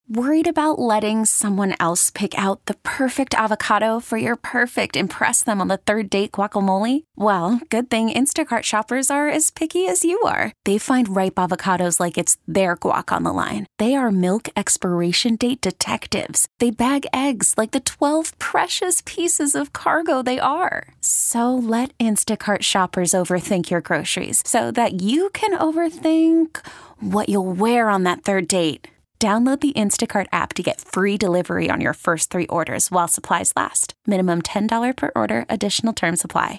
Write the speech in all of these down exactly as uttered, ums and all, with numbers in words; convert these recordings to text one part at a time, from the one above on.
Worried about letting someone else pick out the perfect avocado for your perfect impress them on the third date guacamole? Well, good thing Instacart shoppers are as picky as you are. They find ripe avocados like it's their guac on the line. They are milk expiration date detectives. They bag eggs like the twelve precious pieces of cargo they are. So let Instacart shoppers overthink your groceries so that you can overthink what you'll wear on that third date. Download the Instacart app to get free delivery on your first three orders while supplies last. Minimum ten dollars per order. Additional terms apply.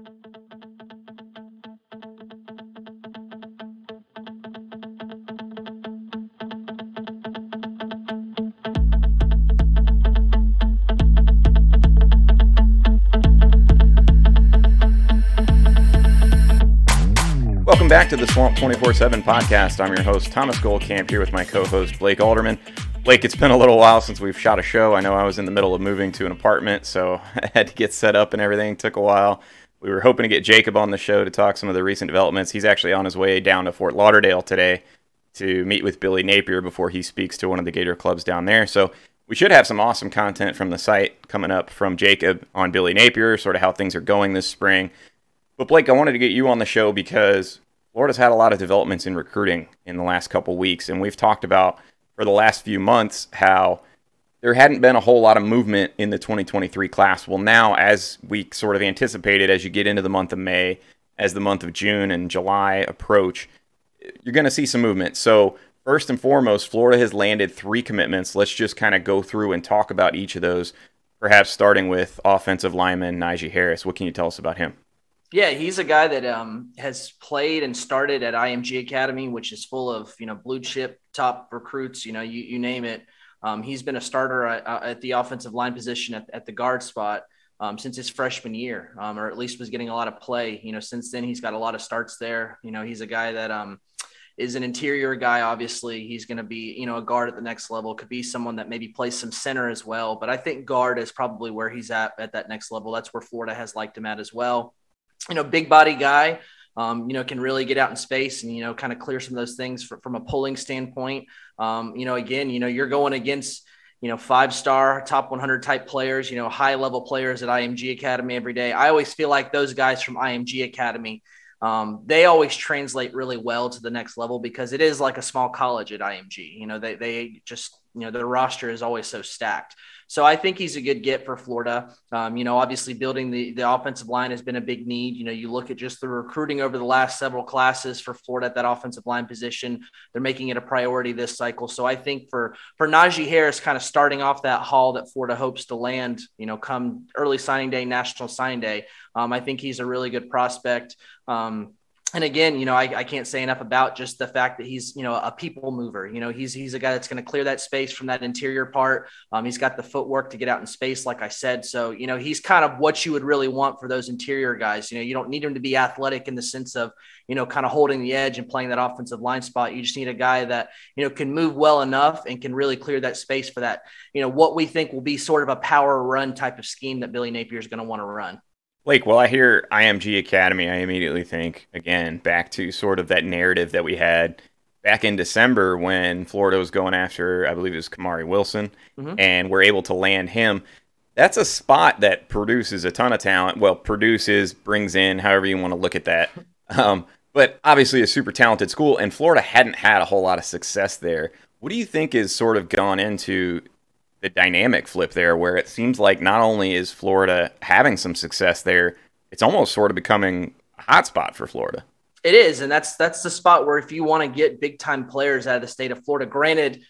Welcome back to the Swamp twenty-four seven podcast. I'm your host, Thomas Goldcamp, here with my co-host, Blake Alderman. Blake, it's been a little while since we've shot a show. I know I was in the middle of moving to an apartment, so I had to get set up and everything. It took a while. We were hoping to get Jacob on the show to talk some of the recent developments. He's actually on his way down to Fort Lauderdale today to meet with Billy Napier before he speaks to one of the Gator clubs down there. So we should have some awesome content from the site coming up from Jacob on Billy Napier, sort of how things are going this spring. But Blake, I wanted to get you on the show because Florida's had a lot of developments in recruiting in the last couple weeks, and we've talked about for the last few months how there hadn't been a whole lot of movement in the twenty twenty-three class. Well, now, as we sort of anticipated, as you get into the month of May, as the month of June and July approach, you're going to see some movement. So first and foremost, Florida has landed three commitments. Let's just kind of go through and talk about each of those, perhaps starting with offensive lineman Najee Harris. What can you tell us about him? Yeah, he's a guy that um, has played and started at I M G Academy, which is full of, you know, blue chip top recruits, you know, you, you name it. Um, he's been a starter at, at the offensive line position at, at the guard spot um, since his freshman year, um, or at least was getting a lot of play. You know, since then he's got a lot of starts there. You know, he's a guy that um, is an interior guy. Obviously, he's going to be, you know, a guard at the next level. Could be someone that maybe plays some center as well. But I think guard is probably where he's at at that next level. That's where Florida has liked him at as well. You know, big body guy, um, you know, can really get out in space and, you know, kind of clear some of those things for, from a pulling standpoint. Um, you know, again, you know, you're going against, you know, five-star top one hundred type players, you know, high level players at I M G Academy every day. I always feel like those guys from I M G Academy, um, they always translate really well to the next level because it is like a small college at I M G. You know, they, they just, you know, their roster is always so stacked. So I think he's a good get for Florida. Um, you know, obviously building the, the offensive line has been a big need. You know, you look at just the recruiting over the last several classes for Florida at that offensive line position. They're making it a priority this cycle. So I think for, for Najee Harris kind of starting off that haul that Florida hopes to land, you know, come early signing day, national signing day, um, I think he's a really good prospect. Um, And again, you know, I, I can't say enough about just the fact that he's, you know, a people mover. You know, he's he's a guy that's going to clear that space from that interior part. Um, he's got the footwork to get out in space, like I said. So, you know, he's kind of what you would really want for those interior guys. You know, you don't need him to be athletic in the sense of, you know, kind of holding the edge and playing that offensive line spot. You just need a guy that, you know, can move well enough and can really clear that space for that, you know, what we think will be sort of a power run type of scheme that Billy Napier is going to want to run. Blake, well, I hear I M G Academy, I immediately think, again, back to sort of that narrative that we had back in December when Florida was going after, I believe it was Kamari Wilson, mm-hmm. and we're able to land him. That's a spot that produces a ton of talent. Well, produces, brings in, however you want to look at that. Um, but obviously a super talented school, and Florida hadn't had a whole lot of success there. What do you think has sort of gone into the dynamic flip there, where it seems like not only is Florida having some success there, it's almost sort of becoming a hot spot for Florida? It is, and that's that's the spot where if you want to get big-time players out of the state of Florida, granted,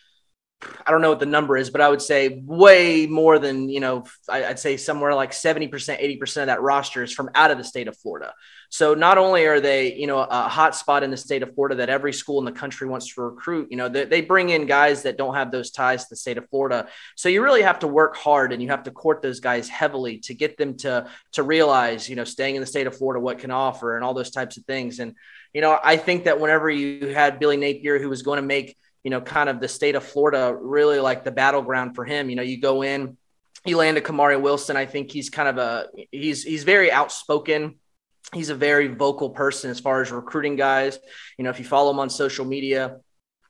I don't know what the number is, but I would say way more than, you know, I'd say somewhere like seventy percent, eighty percent of that roster is from out of the state of Florida. So not only are they, you know, a hot spot in the state of Florida that every school in the country wants to recruit, you know, they, they bring in guys that don't have those ties to the state of Florida. So you really have to work hard and you have to court those guys heavily to get them to, to realize, you know, staying in the state of Florida, what can offer and all those types of things. And, you know, I think that whenever you had Billy Napier, who was going to make, you know, kind of the state of Florida really like the battleground for him. You know, you go in, you land a Kamari Wilson. I think he's kind of a, he's, he's very outspoken. He's a very vocal person as far as recruiting guys. You know, if you follow him on social media,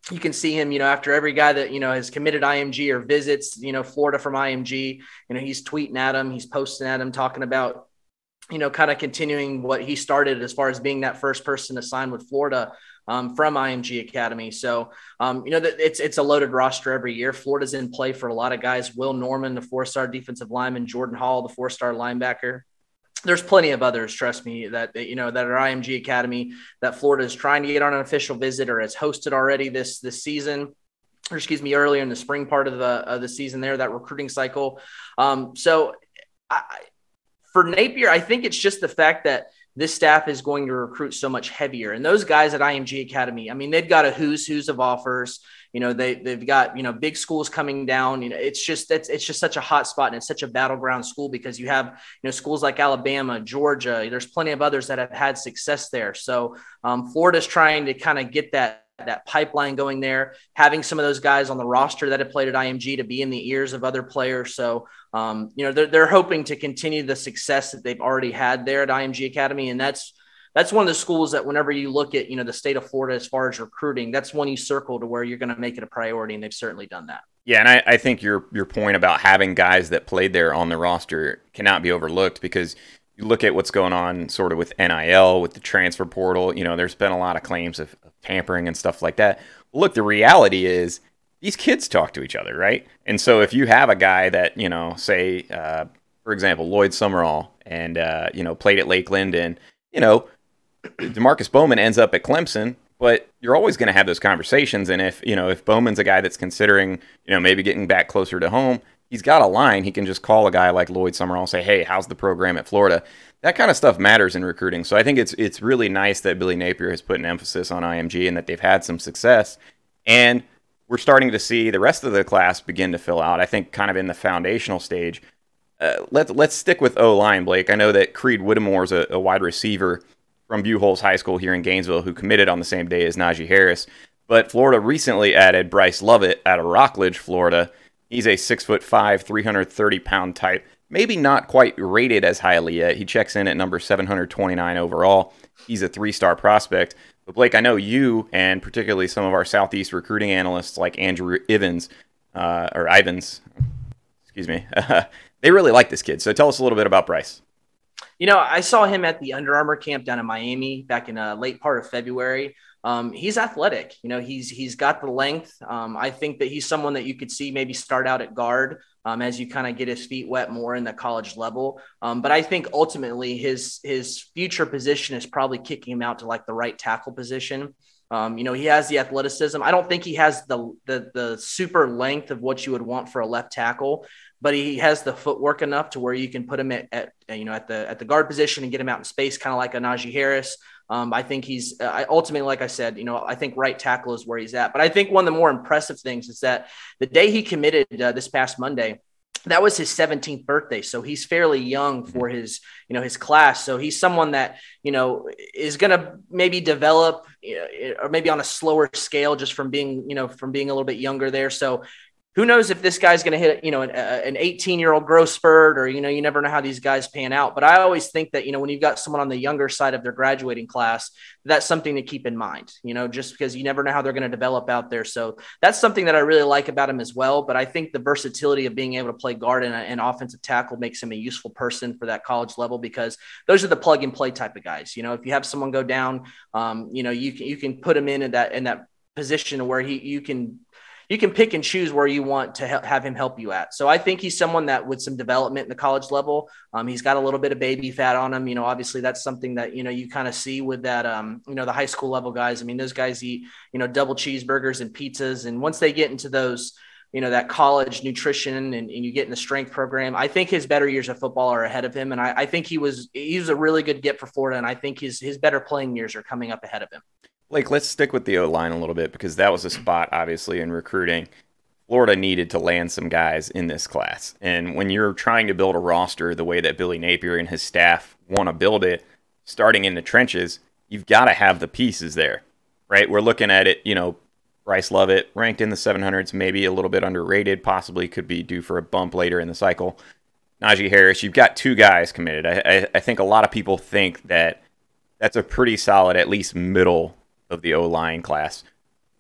You can see him, you know, after every guy that, you know, has committed I M G or visits, you know, Florida from I M G, you know, he's tweeting at him, he's posting at him, talking about, you know, kind of continuing what he started as far as being that first person to sign with Florida um, from I M G Academy. So, um, you know, it's, it's a loaded roster every year. Florida's in play for a lot of guys. Will Norman, the four-star defensive lineman, Jordan Hall, the four-star linebacker. There's plenty of others, trust me, that, you know, that are I M G Academy that Florida is trying to get on an official visit or has hosted already this, this season, or excuse me, earlier in the spring part of the, of the season there, that recruiting cycle. Um, so I, for Napier, I think it's just the fact that this staff is going to recruit so much heavier. And those guys at I M G Academy, I mean, they've got a who's who's of offers. You know, they, they've got, you know, big schools coming down. You know, it's just, it's, it's just such a hot spot, and it's such a battleground school because you have, you know, schools like Alabama, Georgia. There's plenty of others that have had success there. So um, Florida's trying to kind of get that, that pipeline going there, having some of those guys on the roster that have played at I M G to be in the ears of other players. So, um, you know, they're, they're hoping to continue the success that they've already had there at I M G Academy. And that's, that's one of the schools that whenever you look at, you know, the state of Florida, as far as recruiting, that's one you circle to where you're going to make it a priority. And they've certainly done that. Yeah. And I, I think your, your point about having guys that played there on the roster cannot be overlooked, because you look at what's going on sort of with N I L, with the transfer portal. You know, there's been a lot of claims of, of tampering and stuff like that. Look, the reality is these kids talk to each other, right? And so if you have a guy that, you know, say, uh, for example, Lloyd Summerall, and, uh, you know, played at Lakeland, and, you know, DeMarcus Bowman ends up at Clemson, but you're always going to have those conversations. And if, you know, if Bowman's a guy that's considering, you know, maybe getting back closer to home, he's got a line. He can just call a guy like Lloyd Summerall and say, hey, how's the program at Florida? That kind of stuff matters in recruiting. So I think it's it's really nice that Billy Napier has put an emphasis on I M G and that they've had some success. And we're starting to see the rest of the class begin to fill out, I think, kind of in the foundational stage. Uh, let's, let's stick with O-line, Blake. I know that Creed Whittemore is a, a wide receiver from Buchholz High School here in Gainesville who committed on the same day as Najee Harris. But Florida recently added Bryce Lovett out of Rockledge, Florida. He's a six foot five, three hundred thirty pound type. Maybe not quite rated as highly yet. He checks in at number seven hundred twenty-nine overall. He's a three-star prospect. But Blake, I know you, and particularly some of our Southeast recruiting analysts like Andrew Ivins, uh, or Ivins, excuse me, they really like this kid. So tell us a little bit about Bryce. You know, I saw him at the Under Armour camp down in Miami back in a late part of February. Um, he's athletic. You know, he's he's got the length. Um, I think that he's someone that you could see maybe start out at guard um, as you kind of get his feet wet more in the college level. Um, but I think ultimately his his future position is probably kicking him out to like the right tackle position. Um, you know, he has the athleticism. I don't think he has the, the the super length of what you would want for a left tackle, but he has the footwork enough to where you can put him at, at you know at the at the guard position and get him out in space, kind of like a Najee Harris. Um, I think he's uh, ultimately, like I said, you know, I think right tackle is where he's at. But I think one of the more impressive things is that the day he committed uh, this past Monday, that was his seventeenth birthday. So he's fairly young for his, you know, his class. So he's someone that, you know, is going to maybe develop you know, or maybe on a slower scale just from being, you know, from being a little bit younger there. So who knows if this guy's going to hit, you know, an, an eighteen year old growth spurt, or, you know, you never know how these guys pan out. But I always think that, you know, when you've got someone on the younger side of their graduating class, that's something to keep in mind, you know, just because you never know how they're going to develop out there. So that's something that I really like about him as well. But I think the versatility of being able to play guard and, and offensive tackle makes him a useful person for that college level, because those are the plug and play type of guys. You know, if you have someone go down, um, you know, you can, you can put him in, in that, in that position where he, you can, you can pick and choose where you want to ha- have him help you at. So I think he's someone that with some development in the college level, um, he's got a little bit of baby fat on him. You know, obviously that's something that, you know, you kind of see with that, um, you know, the high school level guys. I mean, those guys eat, you know, double cheeseburgers and pizzas. And once they get into those, you know, that college nutrition and, and you get in the strength program, I think his better years of football are ahead of him. And I, I think he was, he was a really good get for Florida. And I think his, his better playing years are coming up ahead of him. Blake, let's stick with the O-line a little bit, because that was a spot, obviously, in recruiting. Florida needed to land some guys in this class. And when you're trying to build a roster the way that Billy Napier and his staff want to build it, starting in the trenches, you've got to have the pieces there, right? We're looking at it, you know, Bryce Lovett, ranked in the seven hundreds, maybe a little bit underrated, possibly could be due for a bump later in the cycle. Najee Harris, you've got two guys committed. I, I, I think a lot of people think that that's a pretty solid, at least middle of the O-line class.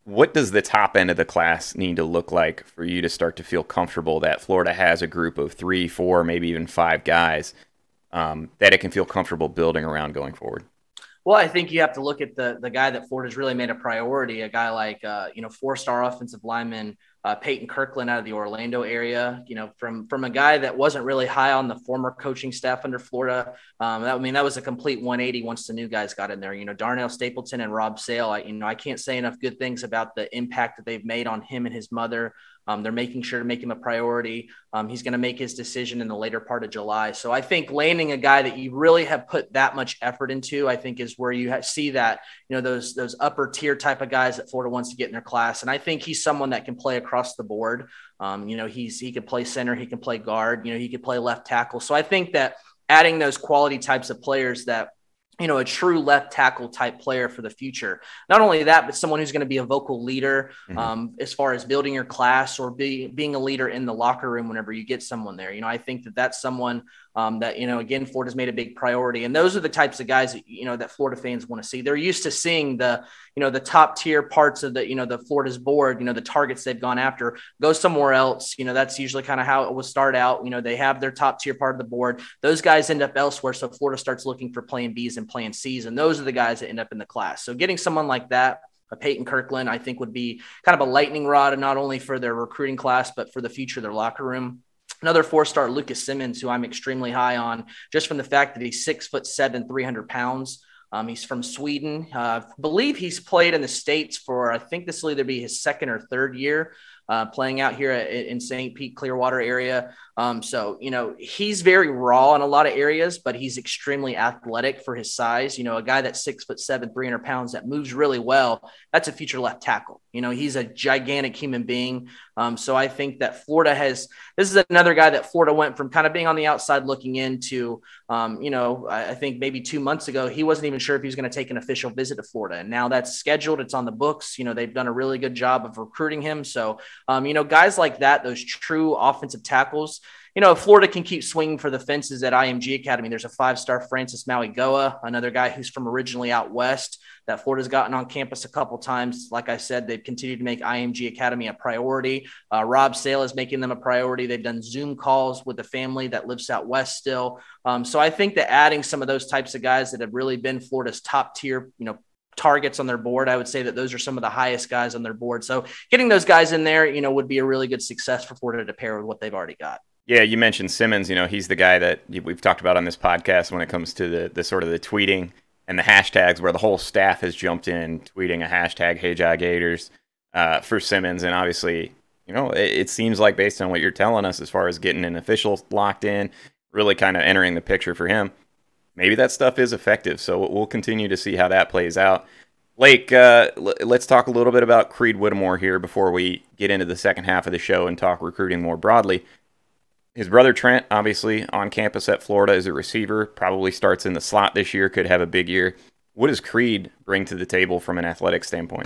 what does the top end of the class need to look like for you to start to feel comfortable that Florida has a group of three, four, maybe even five guys um, that it can feel comfortable building around going forward? Well, I think you have to look at the the guy that Florida's really made a priority, a guy like, uh, you know, four-star offensive lineman uh, Peyton Kirkland out of the Orlando area, you know, from from a guy that wasn't really high on the former coaching staff under Florida. Um, that, I mean, that was a complete one eighty once the new guys got in there. You know, Darnell Stapleton and Rob Sale, I, you know, I can't say enough good things about the impact that they've made on him and his mother. Um, they're making sure to make him a priority. Um, he's going to make his decision in the later part of July. So I think landing a guy that you really have put that much effort into, I think is where you have, see that, you know, those, those upper tier type of guys that Florida wants to get in their class. And I think he's someone that can play across the board. Um, you know, he's, he can play center, he can play guard, you know, he could play left tackle. So I think that adding those quality types of players that, you know, a true left tackle type player for the future. Not only that, but someone who's going to be a vocal leader mm-hmm. um, as far as building your class or be, being a leader in the locker room whenever you get someone there. You know, I think that that's someone um, that, you know, again, Florida's made a big priority. And those are the types of guys that, you know, that Florida fans want to see. They're used to seeing the, you know, the top tier parts of the, you know, the Florida's board, you know, the targets they've gone after, go somewhere else. You know, that's usually kind of how it will start out. You know, they have their top tier part of the board. Those guys end up elsewhere. So Florida starts looking for plan Bs and plan Cs. And those are the guys that end up in the class. So getting someone like that, a Peyton Kirkland, I think would be kind of a lightning rod, and not only for their recruiting class, but for the future of their locker room. Another four-star Lucas Simmons, who I'm extremely high on, just from the fact that he's six foot seven, three hundred pounds. Um, he's from Sweden. Uh, I believe he's played in the States for, I think this will either be his second or third year uh, playing out here at, in Saint Pete, Clearwater area. Um, so, you know, he's very raw in a lot of areas, but he's extremely athletic for his size. You know, a guy that's six foot seven, three hundred pounds that moves really well. That's a future left tackle. You know, he's a gigantic human being. Um, so I think that Florida has, this is another guy that Florida went from kind of being on the outside looking into, um, you know, I, I think maybe two months ago, he wasn't even sure if he was going to take an official visit to Florida. And now that's scheduled. It's on the books. You know, they've done a really good job of recruiting him. So, um, you know, guys like that, those true offensive tackles, you know, if Florida can keep swinging for the fences at I M G Academy, there's a five-star Francis Mauigoa, another guy who's from originally out west that Florida's gotten on campus a couple times. Like I said, they've continued to make I M G Academy a priority. Uh, Rob Sale is making them a priority. They've done Zoom calls with the family that lives out west still. Um, so I think that adding some of those types of guys that have really been Florida's top tier, you know, targets on their board, I would say that those are some of the highest guys on their board. So getting those guys in there, you know, would be a really good success for Florida to pair with what they've already got. Yeah, you mentioned Simmons. You know, he's the guy that we've talked about on this podcast when it comes to the, the sort of the tweeting and the hashtags, where the whole staff has jumped in tweeting a hashtag, Hey Jai Gators, uh, for Simmons. And obviously, you know, it, it seems like based on what you're telling us as far as getting an official locked in, really kind of entering the picture for him, maybe that stuff is effective. So we'll continue to see how that plays out. Blake, uh, l- let's talk a little bit about Creed Whittemore here before we get into the second half of the show and talk recruiting more broadly. His brother Trent, obviously on campus at Florida as a receiver, probably starts in the slot this year, could have a big year. What does Creed bring to the table from an athletic standpoint?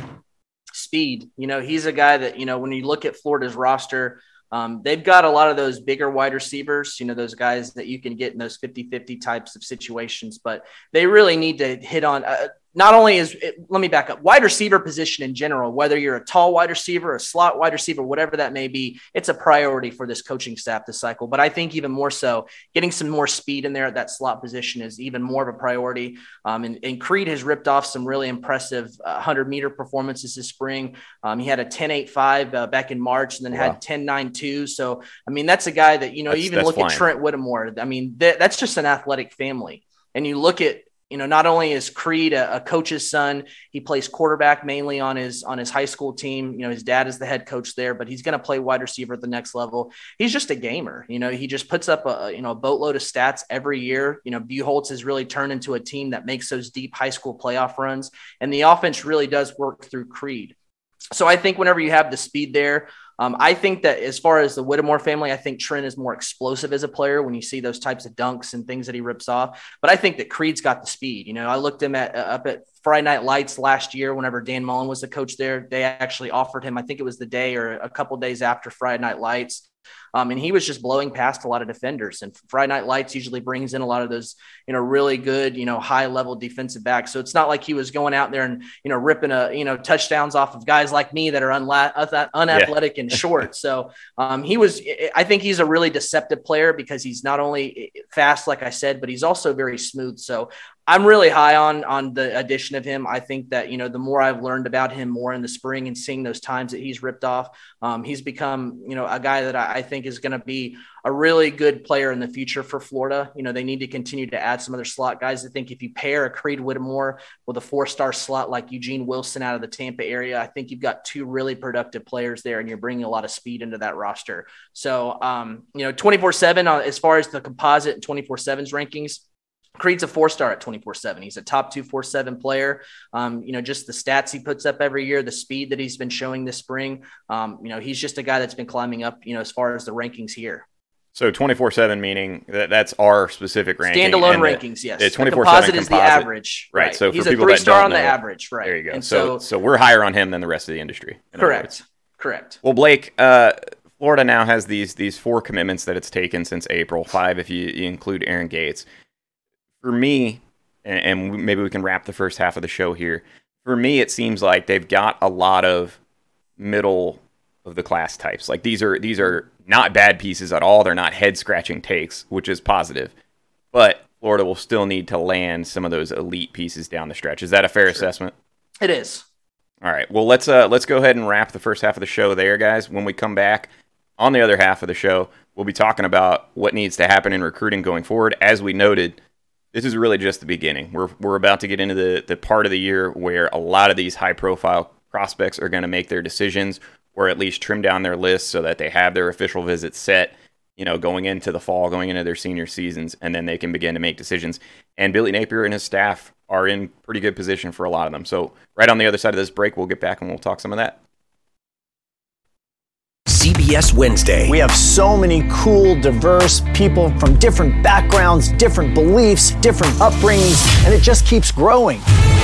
Speed. You know, he's a guy that, you know, when you look at Florida's roster, um, they've got a lot of those bigger wide receivers, you know, those guys that you can get in those fifty-fifty types of situations, but they really need to hit on uh, not only is it, let me back up, wide receiver position in general, whether you're a tall wide receiver, a slot wide receiver, whatever that may be, it's a priority for this coaching staff this cycle. But I think even more so, getting some more speed in there at that slot position is even more of a priority. Um, and, and Creed has ripped off some really impressive uh, hundred meter performances this spring. Um, he had a ten eight five uh, back in March and then wow. had ten nine two. So, I mean, that's a guy that, you know, that's, even that's look flying. At Trent Whittemore. I mean, th- that's just an athletic family. And you look at, you know, not only is Creed a, a coach's son, he plays quarterback mainly on his on his high school team. You know, his dad is the head coach there, but he's going to play wide receiver at the next level. He's just a gamer. You know, he just puts up a you know a boatload of stats every year. You know, Buchholz has really turned into a team that makes those deep high school playoff runs, and the offense really does work through Creed. So I think whenever you have the speed there, um, I think that as far as the Whittemore family, I think Trent is more explosive as a player when you see those types of dunks and things that he rips off. But I think that Creed's got the speed. You know, I looked him at uh, up at Friday Night Lights last year whenever Dan Mullen was the coach there. They actually offered him, I think it was the day or a couple days after Friday Night Lights. Um, and he was just blowing past a lot of defenders. And Friday Night Lights usually brings in a lot of those, you know, really good, you know, high level defensive backs. So it's not like he was going out there and, you know, ripping a, you know, touchdowns off of guys like me that are unla- unathletic yeah. and short. So um, he was, I think he's a really deceptive player because he's not only fast, like I said, but he's also very smooth. So I'm really high on on the addition of him. I think that, you know, the more I've learned about him more in the spring and seeing those times that he's ripped off, um, he's become, you know, a guy that I, I think is going to be a really good player in the future for Florida. You know, they need to continue to add some other slot guys. I think if you pair a Creed Whittemore with a four-star slot like Eugene Wilson out of the Tampa area, I think you've got two really productive players there, and you're bringing a lot of speed into that roster. So, um, you know, twenty-four seven, uh, as far as the composite and twenty-four seven's rankings, Creed's a four-star at twenty-four seven. He's a top two four seven player. Um, you know, just the stats he puts up every year, the speed that he's been showing this spring. Um, you know, he's just a guy that's been climbing up, you know, as far as the rankings here. So twenty-four seven, meaning that that's our specific ranking. Standalone rankings, the, yes. The twenty-four seven composite is the average. Right. right. So he's for a people three that star don't on know, the average. Right. There you go. And so, so, so we're higher on him than the rest of the industry. Correct. Correct. Well, Blake, uh, Florida now has these these four commitments that it's taken since April, five if you, you include Aaron Gates. For me, and, and maybe we can wrap the first half of the show here. For me, it seems like they've got a lot of middle of the class types. Like these are these are not bad pieces at all. They're not head scratching takes, which is positive. But Florida will still need to land some of those elite pieces down the stretch. Is that a fair sure. assessment? It is. All right. Well, let's uh, let's go ahead and wrap the first half of the show there, guys. When we come back on the other half of the show, we'll be talking about what needs to happen in recruiting going forward. As we noted, this is really just the beginning. We're we're about to get into the, the part of the year where a lot of these high-profile prospects are going to make their decisions or at least trim down their lists so that they have their official visits set, you know, going into the fall, going into their senior seasons, and then they can begin to make decisions. And Billy Napier and his staff are in pretty good position for a lot of them. So right on the other side of this break, we'll get back and we'll talk some of that. C B S Wednesday. We have so many cool, diverse people from different backgrounds, different beliefs, different upbringings, and it just keeps growing.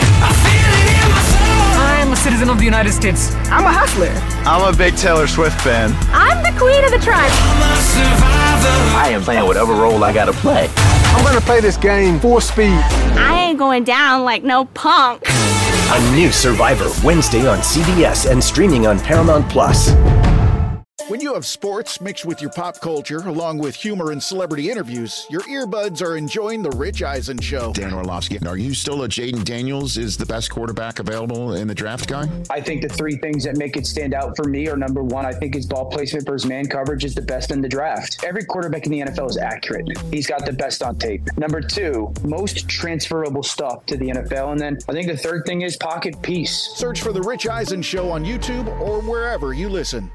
I'm a citizen of the United States. I'm a hustler. I'm a big Taylor Swift fan. I'm the queen of the tribe. I am playing whatever role I gotta play. I'm gonna play this game full speed. I ain't going down like no punk. A new Survivor, Wednesday on C B S and streaming on Paramount Plus. When you have sports mixed with your pop culture, along with humor and celebrity interviews, your earbuds are enjoying The Rich Eisen Show. Dan Orlovsky, are you still a Jaden Daniels is the best quarterback available in the draft guy? I think the three things that make it stand out for me are, number one, I think his ball placement versus man coverage is the best in the draft. Every quarterback in the N F L is accurate. He's got the best on tape. Number two, most transferable stuff to the N F L. And then I think the third thing is pocket peace. Search for The Rich Eisen Show on YouTube or wherever you listen.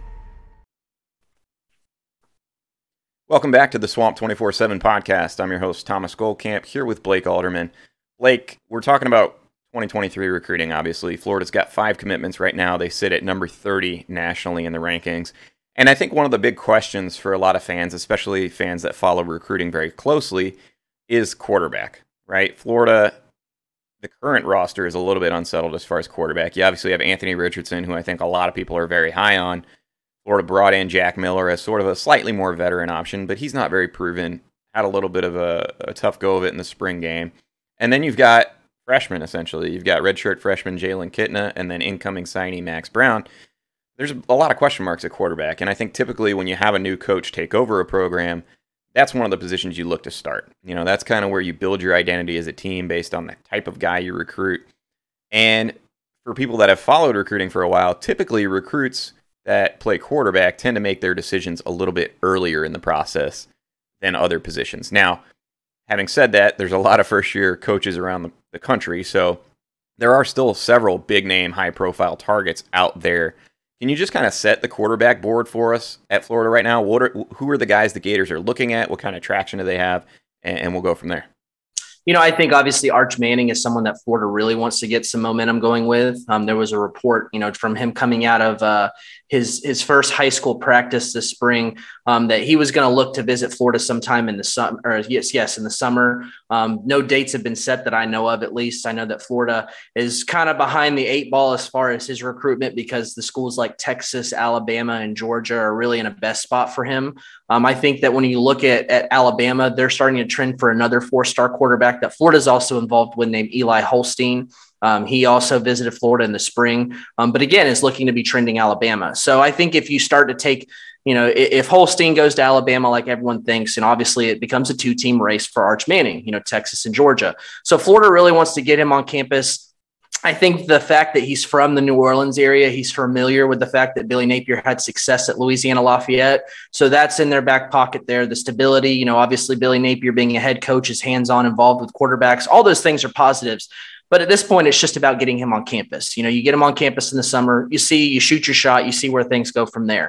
Welcome back to the Swamp twenty-four seven podcast. I'm your host, Thomas Goldcamp, here with Blake Alderman. Blake, we're talking about twenty twenty-three recruiting, obviously. Florida's got five commitments right now. They sit at number thirty nationally in the rankings. And I think one of the big questions for a lot of fans, especially fans that follow recruiting very closely, is quarterback, right? Florida, the current roster is a little bit unsettled as far as quarterback. You obviously have Anthony Richardson, who I think a lot of people are very high on. Florida brought in Jack Miller as sort of a slightly more veteran option, but he's not very proven. Had a little bit of a, a tough go of it in the spring game. And then you've got freshmen, essentially. You've got redshirt freshman Jalen Kitna and then incoming signee Max Brown. There's a lot of question marks at quarterback, and I think typically when you have a new coach take over a program, that's one of the positions you look to start. You know, that's kind of where you build your identity as a team based on the type of guy you recruit. And for people that have followed recruiting for a while, typically recruits that play quarterback tend to make their decisions a little bit earlier in the process than other positions. Now, having said that, there's a lot of first-year coaches around the, the country, so there are still several big-name, high-profile targets out there. Can you just kind of set the quarterback board for us at Florida right now? What are, who are the guys the Gators are looking at? What kind of traction do they have? And, and we'll go from there. You know, I think obviously Arch Manning is someone that Florida really wants to get some momentum going with. Um, there was a report, you know, from him coming out of uh, his his first high school practice this spring um, that he was going to look to visit Florida sometime in the summer. Or yes, yes, in the summer. Um, no dates have been set that I know of, at least. I know that Florida is kind of behind the eight ball as far as his recruitment, because the schools like Texas, Alabama, and Georgia are really in a best spot for him. Um, I think that when you look at, at Alabama, they're starting to trend for another four-star quarterback that Florida's also involved with, named Eli Holstein. Um, he also visited Florida in the spring, um, but again, is looking to be trending Alabama. So I think if you start to take, you know, if Holstein goes to Alabama, like everyone thinks, and obviously it becomes a two-team race for Arch Manning, you know, Texas and Georgia. So Florida really wants to get him on campus. I think the fact that he's from the New Orleans area, he's familiar with the fact that Billy Napier had success at Louisiana Lafayette. So that's in their back pocket there. The stability, you know, obviously Billy Napier being a head coach is hands-on involved with quarterbacks. All those things are positives. But at this point, it's just about getting him on campus. You know, you get him on campus in the summer, you see, you shoot your shot, you see where things go from there.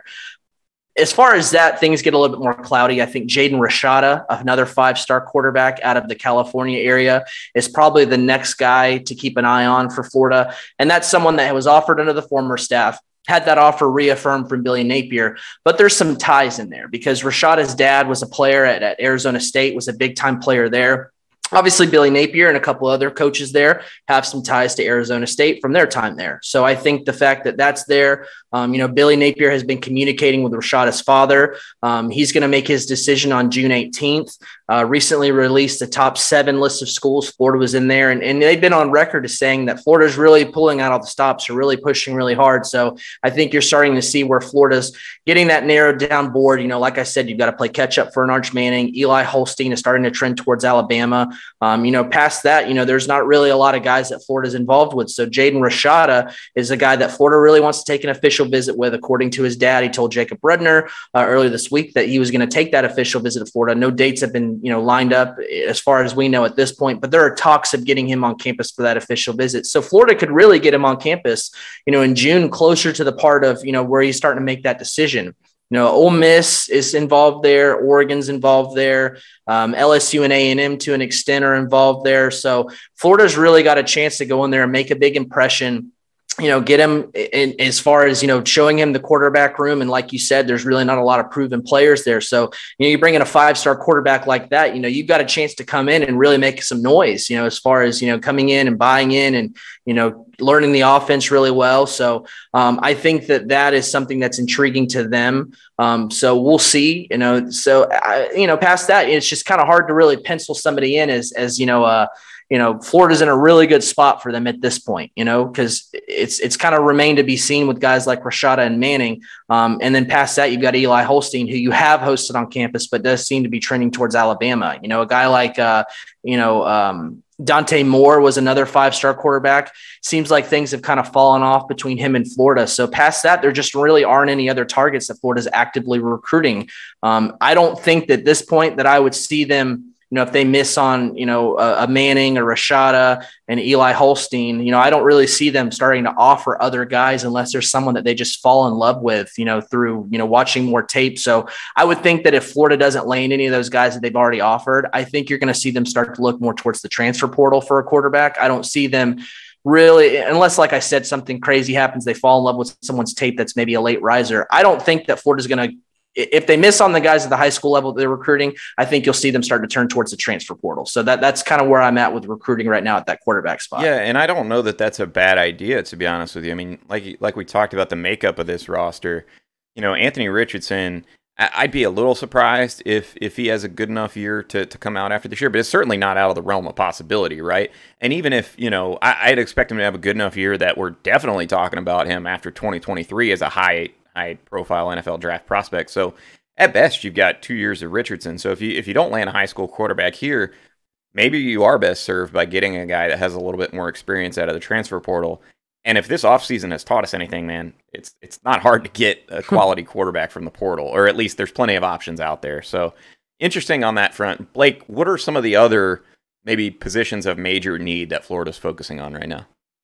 As far as that, things get a little bit more cloudy. I think Jaden Rashada, another five-star quarterback out of the California area, is probably the next guy to keep an eye on for Florida. And that's someone that was offered under the former staff, had that offer reaffirmed from Billy Napier, but there's some ties in there because Rashada's dad was a player at, at Arizona State, was a big-time player there. Obviously, Billy Napier and a couple other coaches there have some ties to Arizona State from their time there. So I think the fact that that's there, um, you know, Billy Napier has been communicating with Rashada's father. Um, he's going to make his decision on June eighteenth. Uh, recently released the top seven list of schools. Florida was in there, and, and they've been on record as saying that Florida's really pulling out all the stops, are really pushing really hard. So I think you're starting to see where Florida's getting that narrowed down board. You know, like I said, you've got to play catch up for an Arch Manning. Eli Holstein is starting to trend towards Alabama. Um, you know, past that, you know, there's not really a lot of guys that Florida's involved with. So Jaden Rashada is a guy that Florida really wants to take an official visit with. According to his dad, he told Jacob Redner uh, earlier this week that he was going to take that official visit to Florida. No dates have been, you know, lined up as far as we know at this point, but there are talks of getting him on campus for that official visit. So Florida could really get him on campus, you know, in June, closer to the part of, you know, where he's starting to make that decision. You know, Ole Miss is involved there. Oregon's involved there. Um, L S U and A and M to an extent are involved there. So Florida's really got a chance to go in there and make a big impression, you know, get him in, as far as, you know, showing him the quarterback room. And like you said, there's really not a lot of proven players there. So, you know, you bring in a five-star quarterback like that, you know, you've got a chance to come in and really make some noise, you know, as far as, you know, coming in and buying in and, you know, learning the offense really well. So um, I think that that is something that's intriguing to them. Um, so we'll see, you know, so, I, you know, past that, it's just kind of hard to really pencil somebody in as, as, you know, uh, you know, Florida's in a really good spot for them at this point, you know, because it's it's kind of remained to be seen with guys like Rashada and Manning. Um, and then past that, you've got Eli Holstein, who you have hosted on campus, but does seem to be trending towards Alabama. You know, a guy like, uh, you know, um, Dante Moore was another five-star quarterback. Seems like things have kind of fallen off between him and Florida. So past that, there just really aren't any other targets that Florida's actively recruiting. Um, I don't think that at this point that I would see them, you know, if they miss on, you know, a, a Manning or Rashada and Eli Holstein, you know, I don't really see them starting to offer other guys unless there's someone that they just fall in love with, you know, through, you know, watching more tape. So I would think that if Florida doesn't land any of those guys that they've already offered, I think you're going to see them start to look more towards the transfer portal for a quarterback. I don't see them really, unless, like I said, something crazy happens, they fall in love with someone's tape that's maybe a late riser. I don't think that Florida's going to, if they miss on the guys at the high school level they're recruiting, I think you'll see them start to turn towards the transfer portal. So that that's kind of where I'm at with recruiting right now at that quarterback spot. Yeah, and I don't know that that's a bad idea, to be honest with you. I mean, like like we talked about the makeup of this roster, you know, Anthony Richardson, I'd be a little surprised if if he has a good enough year to, to come out after this year, but it's certainly not out of the realm of possibility, right? And even if, you know, I, I'd expect him to have a good enough year that we're definitely talking about him after twenty twenty-three as a high high-profile N F L draft prospect. So at best, you've got two years of Richardson. So if you if you don't land a high school quarterback here, maybe you are best served by getting a guy that has a little bit more experience out of the transfer portal. And if this offseason has taught us anything, man, it's it's not hard to get a quality quarterback from the portal, or at least there's plenty of options out there. So interesting on that front. Blake, what are some of the other maybe positions of major need that Florida's focusing on right now?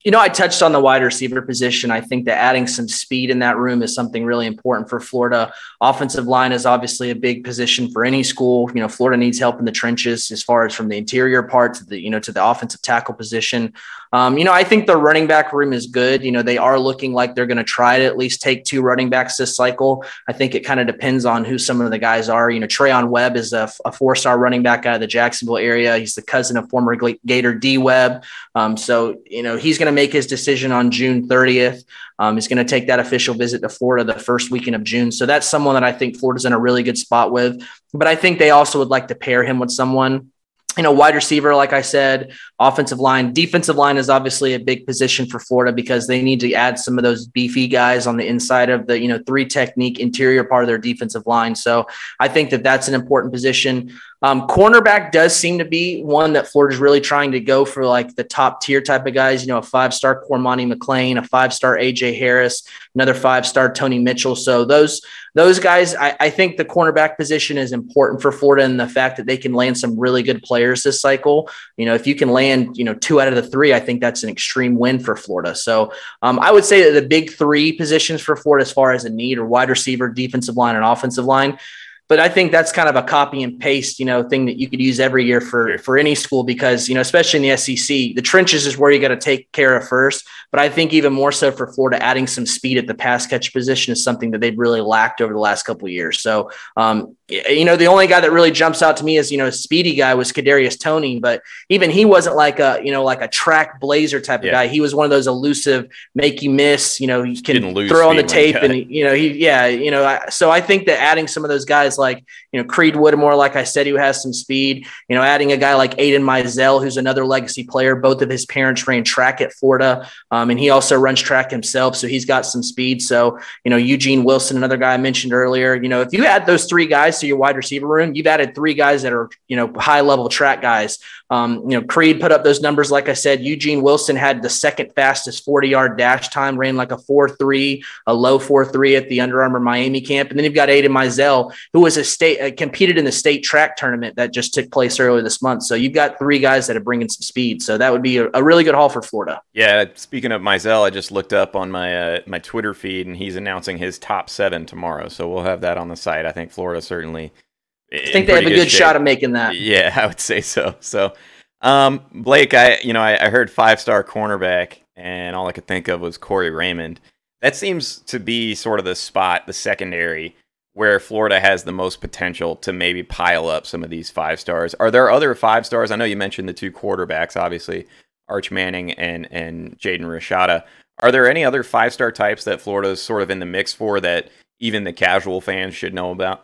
You know, I touched on the wide receiver position. I think that adding some speed in that room is something really important for Florida. Offensive line is obviously a big position for any school. You know, Florida needs help in the trenches as far as from the interior part to the, you know, to the offensive tackle position. Um, you know, I think the running back room is good. You know, they are looking like they're going to try to at least take two running backs this cycle. I think it kind of depends on who some of the guys are. You know, Trayon Webb is a, a four-star running back out of the Jacksonville area. He's the cousin of former Gator D Webb. Um, so, you know, he's going to make his decision on June thirtieth. Um, he's going to take that official visit to Florida the first weekend of June. So that's someone that I think Florida's in a really good spot with. But I think they also would like to pair him with someone, you know, wide receiver, like I said, offensive line, defensive line is obviously a big position for Florida because they need to add some of those beefy guys on the inside of the, you know, three technique interior part of their defensive line. So I think that that's an important position. Um, cornerback does seem to be one that Florida's really trying to go for, like the top tier type of guys, you know, a five-star Cormani McClain, a five-star A J Harris, another five-star Tony Mitchell. So those, those guys, I, I think the cornerback position is important for Florida and the fact that they can land some really good players this cycle. You know, if you can land, you know, two out of the three, I think that's an extreme win for Florida. So um, I would say that the big three positions for Florida as far as a need are wide receiver, defensive line, and offensive line. But I think that's kind of a copy and paste, you know, thing that you could use every year for, for any school because, you know, especially in the S E C, the trenches is where you got to take care of first. But I think even more so for Florida, adding some speed at the pass catch position is something that they've really lacked over the last couple of years. So, um, you know, the only guy that really jumps out to me as, you know, a speedy guy was Kadarius Toney, but even he wasn't like a, you know, like a track blazer type of yeah. guy. He was one of those elusive, make you miss, you know, he can throw on the tape and, you know, he, yeah, you know, I, so I think that adding some of those guys like, you know, Creed Whittemore, like I said, who has some speed, you know, adding a guy like Aiden Mizell, who's another legacy player. Both of his parents ran track at Florida. Um, and he also runs track himself. So he's got some speed. So, you know, Eugene Wilson, another guy I mentioned earlier, you know, if you add those three guys to your wide receiver room, you've added three guys that are, you know, high level track guys. Um, you know, Creed put up those numbers. Like I said, Eugene Wilson had the second fastest forty yard dash time, ran like a four three, a low four three at the Under Armour Miami camp. And then you've got Aiden Mizell, who was a state, uh, competed in the state track tournament that just took place earlier this month. So you've got three guys that are bringing some speed. So that would be a, a really good haul for Florida. Yeah. Speaking of Mizell, I just looked up on my, uh, my Twitter feed and he's announcing his top seven tomorrow. So we'll have that on the site. I think Florida certainly, I think they have a good, good shot of making that. Yeah, I would say so. So, um, Blake, I you know I, I heard five-star cornerback, and all I could think of was Corey Raymond. That seems to be sort of the spot, the secondary, where Florida has the most potential to maybe pile up some of these five stars. Are there other five stars? I know you mentioned the two quarterbacks, obviously, Arch Manning and and Jaden Rashada. Are there any other five-star types that Florida is sort of in the mix for that even the casual fans should know about?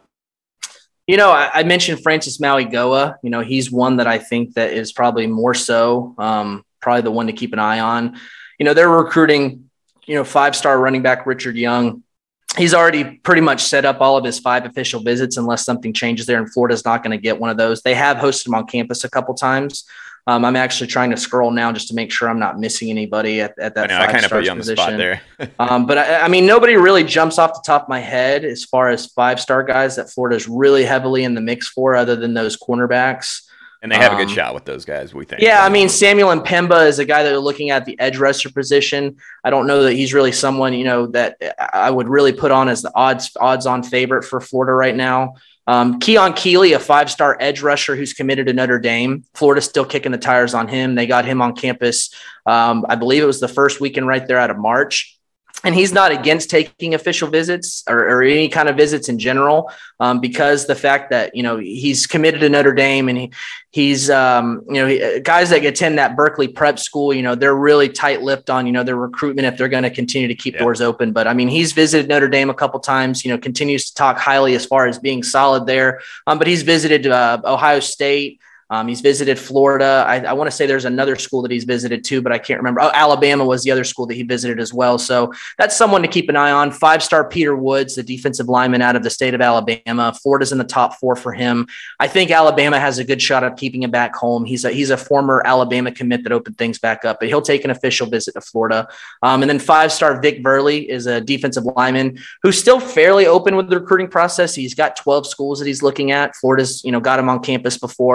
You know, I, I mentioned Francis Mauigoa. You know, he's one that I think that is probably more so, um, probably the one to keep an eye on. You know, they're recruiting, you know, five-star running back Richard Young. He's already pretty much set up all of his five official visits unless something changes there, and Florida's not going to get one of those. They have hosted him on campus a couple times. Um, I'm actually trying to scroll now just to make sure I'm not missing anybody at, at that. I know, five I kind of put you on position. The spot there. um, but I, I mean, nobody really jumps off the top of my head as far as five-star guys that Florida's really heavily in the mix for, other than those cornerbacks. And they have um, a good shot with those guys, we think. Yeah, I mean, Samuel Mpemba is a guy that are looking at the edge rusher position. I don't know that he's really someone, you know, that I would really put on as the odds odds-on favorite for Florida right now. Um, Keon Keeley, a five-star edge rusher who's committed to Notre Dame. Florida's still kicking the tires on him. They got him on campus. Um, I believe it was the first weekend right there out of March. And he's not against taking official visits or, or any kind of visits in general, um, because the fact that, you know, he's committed to Notre Dame and he, he's, um, you know, he, guys that attend that Berkeley prep school, you know, they're really tight-lipped on, you know, their recruitment if they're going to continue to keep yeah. doors open. But I mean, he's visited Notre Dame a couple times, you know, continues to talk highly as far as being solid there. Um, but he's visited uh, Ohio State. Um, he's visited Florida. I, I want to say there's another school that he's visited too, but I can't remember. Oh, Alabama was the other school that he visited as well. So that's someone to keep an eye on. Five-star Peter Woods, the defensive lineman out of the state of Alabama. Florida's in the top four for him. I think Alabama has a good shot of keeping him back home. He's a, he's a former Alabama commit that opened things back up, but he'll take an official visit to Florida. Um, and then five-star Vic Burley is a defensive lineman who's still fairly open with the recruiting process. He's got twelve schools that he's looking at. Florida's, you know, got him on campus before.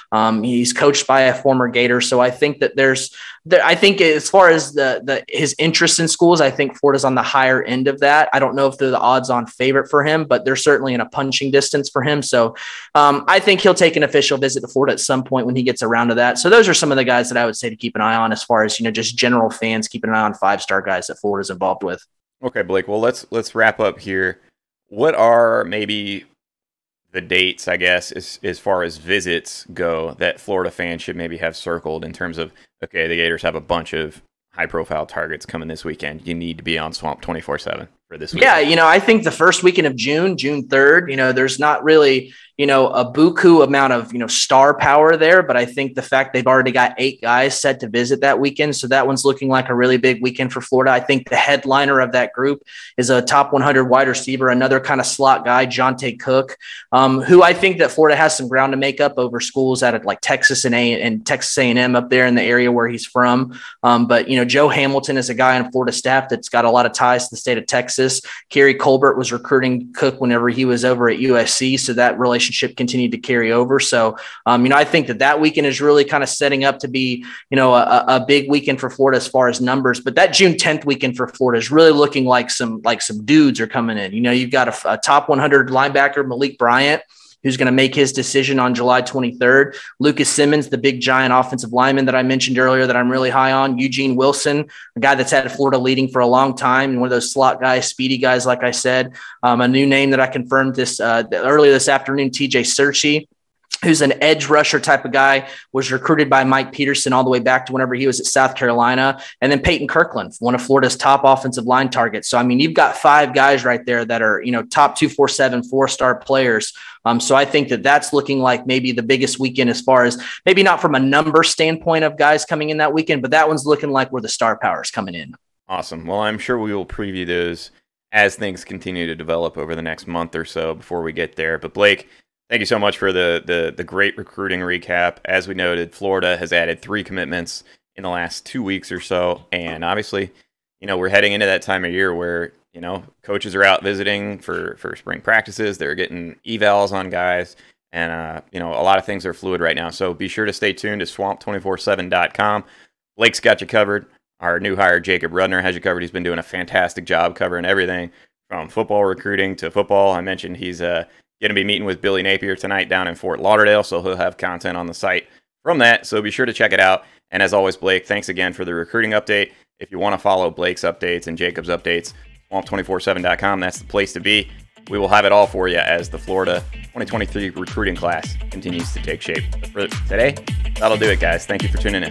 Um, he's coached by a former Gator. So I think that there's, there, I think as far as the, the, his interest in schools, I think Florida's on the higher end of that. I don't know if they're the odds on favorite for him, but they're certainly in a punching distance for him. So um, I think he'll take an official visit to Florida at some point when he gets around to that. So those are some of the guys that I would say to keep an eye on as far as, you know, just general fans keeping an eye on five-star guys that Florida's involved with. Okay, Blake. Well, let's, let's wrap up here. What are maybe the dates, I guess, as, as far as visits go that Florida fans should maybe have circled in terms of, okay, the Gators have a bunch of high-profile targets coming this weekend. You need to be on Swamp twenty-four seven for this weekend. Yeah, you know, I think the first weekend of June, June third, you know, there's not really, you know, a buku amount of, you know, star power there, but I think the fact they've already got eight guys set to visit that weekend, so that one's looking like a really big weekend for Florida. I think the headliner of that group is a top one hundred wide receiver, another kind of slot guy, Jonte Cook, um, who I think that Florida has some ground to make up over schools out of like Texas and A and Texas A and M up there in the area where he's from. Um, but, you know, Joe Hamilton is a guy on Florida staff that's got a lot of ties to the state of Texas. Kerry Colbert was recruiting Cook whenever he was over at U S C, so that relationship continued to carry over. So, um, you know, I think that that weekend is really kind of setting up to be, you know, a, a big weekend for Florida as far as numbers. But that June tenth weekend for Florida is really looking like some like some dudes are coming in. You know, you've got a, a top one hundred linebacker, Malik Bryant, who's going to make his decision on July twenty-third. Lucas Simmons, the big giant offensive lineman that I mentioned earlier that I'm really high on. Eugene Wilson, a guy that's had Florida leading for a long time, and one of those slot guys, speedy guys, like I said. Um, a new name that I confirmed this uh, earlier this afternoon, T J Searcy, who's an edge rusher type of guy, was recruited by Mike Peterson all the way back to whenever he was at South Carolina. And then Peyton Kirkland, one of Florida's top offensive line targets. So, I mean, you've got five guys right there that are, you know, top two forty-seven, four-star players. Um, so I think that that's looking like maybe the biggest weekend as far as maybe not from a number standpoint of guys coming in that weekend, but that one's looking like where the star power is coming in. Awesome. Well, I'm sure we will preview those as things continue to develop over the next month or so before we get there. But Blake, thank you so much for the, the the great recruiting recap. As we noted, Florida has added three commitments in the last two weeks or so. And obviously, you know, we're heading into that time of year where, you know, coaches are out visiting for, for spring practices. They're getting evals on guys. And, uh, you know, a lot of things are fluid right now. So be sure to stay tuned to swamp two forty-seven dot com. Blake's got you covered. Our new hire, Jacob Rudner, has you covered. He's been doing a fantastic job covering everything from football recruiting to football. I mentioned he's uh, going to be meeting with Billy Napier tonight down in Fort Lauderdale, so he'll have content on the site from that. So be sure to check it out. And as always, Blake, thanks again for the recruiting update. If you want to follow Blake's updates and Jacob's updates, swamp two forty-seven dot com, that's the place to be. We will have it all for you as the Florida twenty twenty-three recruiting class continues to take shape. But for today, that'll do it, guys. Thank you for tuning in.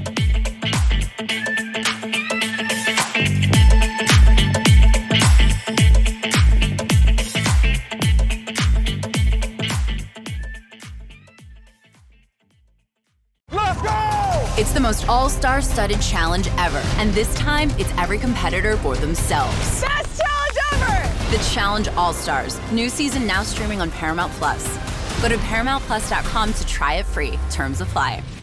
It's the most all-star studded challenge ever. And this time, it's every competitor for themselves. Best challenge ever! The Challenge All-Stars. New season now streaming on Paramount Plus. Go to paramount plus dot com to try it free. Terms apply.